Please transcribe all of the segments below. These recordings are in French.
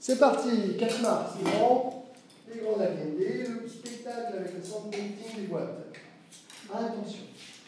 C'est parti, 4 mars, les grands de la BND, le spectacle avec le centre meeting des boîtes. Attention.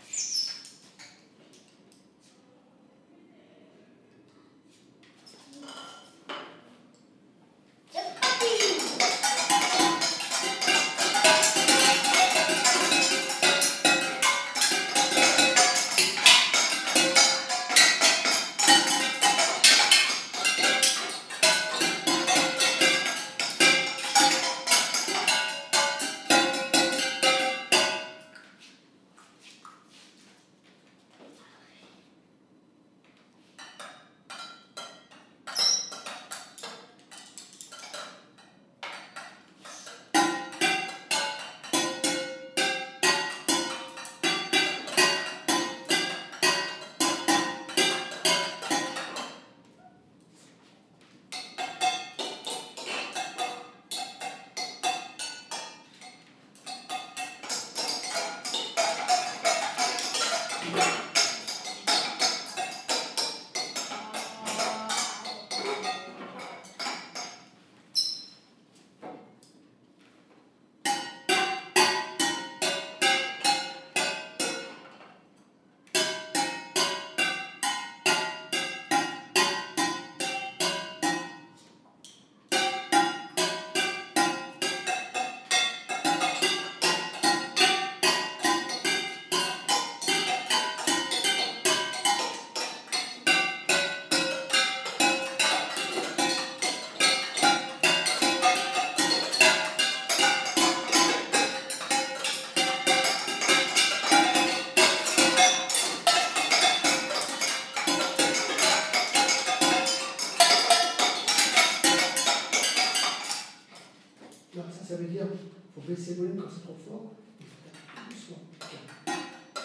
Alors ça veut dire qu'il faut baisser le volume quand c'est trop fort, il faut taper doucement.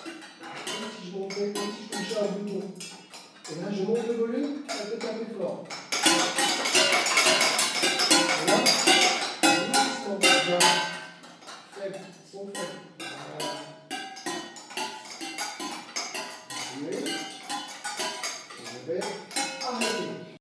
Comme si je montais, comme si je touchais un bouton. Et là je monte le volume, ça peut taper fort.